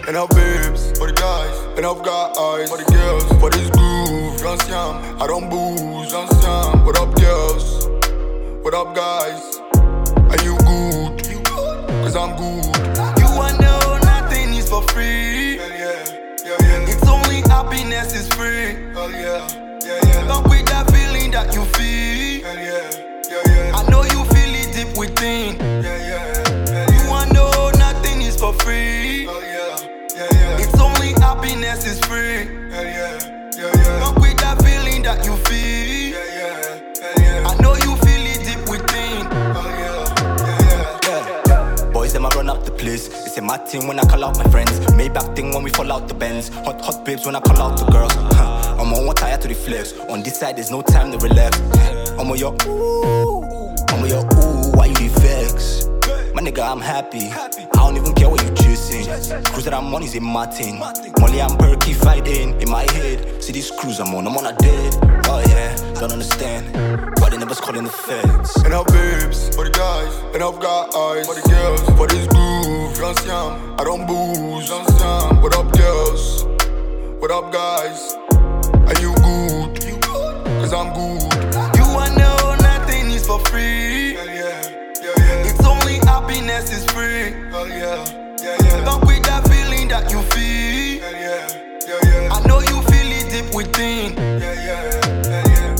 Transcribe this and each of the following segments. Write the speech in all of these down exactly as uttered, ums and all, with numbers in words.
Enough babes for the guys, enough guys for the girls. For this groove, don't scam, I don't booze, don't scam. What up girls? What up guys? Are you good? You good? Cause I'm good. You wanna know nothing is for free. Yeah, yeah, yeah, yeah. It's only happiness is free. Oh yeah, yeah, yeah. Don't quit that feeling that you feel. Yeah, yeah, yeah, yeah. I know you feel it deep within. Yeah, yeah, yeah, yeah. You wanna know nothing is for free. Oh yeah, yeah, yeah. It's only happiness is free. Yeah, yeah, yeah, yeah. Don't quit that feeling that you feel. Yeah, yeah, yeah, yeah. I know you feel it deep within. Oh yeah, yeah, yeah. Yeah. Boys, them I run up the place. It's a mad thing when I call out my friends. Maybach thing when we fall out the Benz. Hot, hot babes when I call out the girls. Huh. I'm on one tire to the flex. On this side, there's no time to relax. I'm on your ooh. I'm on your ooh. Why you vex? My nigga, I'm happy. I don't even care what you chasing. Cruise that I'm on is a Martin. Molly, I'm perky fighting in my head. See this cruise I'm on, I'm on a dead. Oh yeah, don't understand. Why they never calling the feds? Enough babes for the guys, enough guys for the girls. For this groove, don't scam, I don't booze, don't scam. What up girls? What up guys? Are you good? You good? Cause I'm good. You wanna know nothing is for free. Yeah, yeah, yeah, yeah. It's only happiness is free. Oh yeah, yeah, yeah. Don't quit that feeling that you feel. Yeah, yeah, yeah, yeah. I know you feel it deep within. Yeah, yeah, yeah, yeah.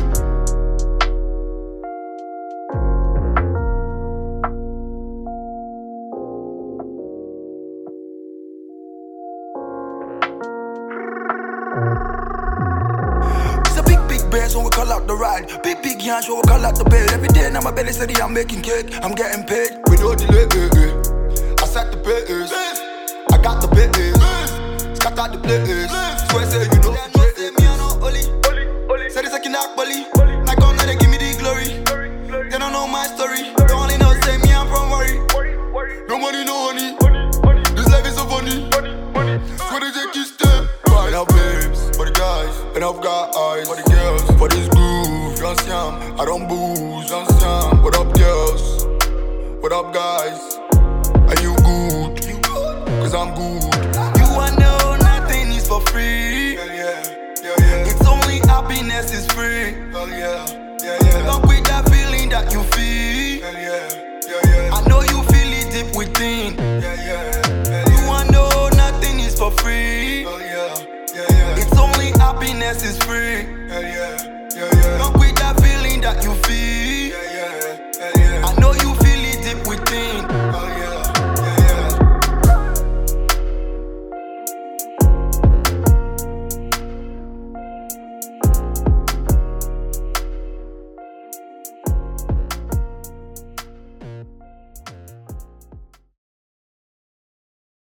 It's a big, big bass when we call out the ride. Big, big yansh when we call out the bed. Every day now my belly steady, I'm making cake. I'm getting paid. We no delay, eh, eh. I set the pace. I got the pace. Scatter the place. Swear say you know. Say me I know Oli. Say this I can act bully. Like come now they give me the glory. They don't know my story. They only know say me I'm from worry. No money, no honey. This life is so funny. Swear they take you step. Enough babes for the guys, enough guys for the girls. For this groove, don't scam, I don't booze, don't scam. What up girls? What up guys? Are you good? You good? Cause I'm good.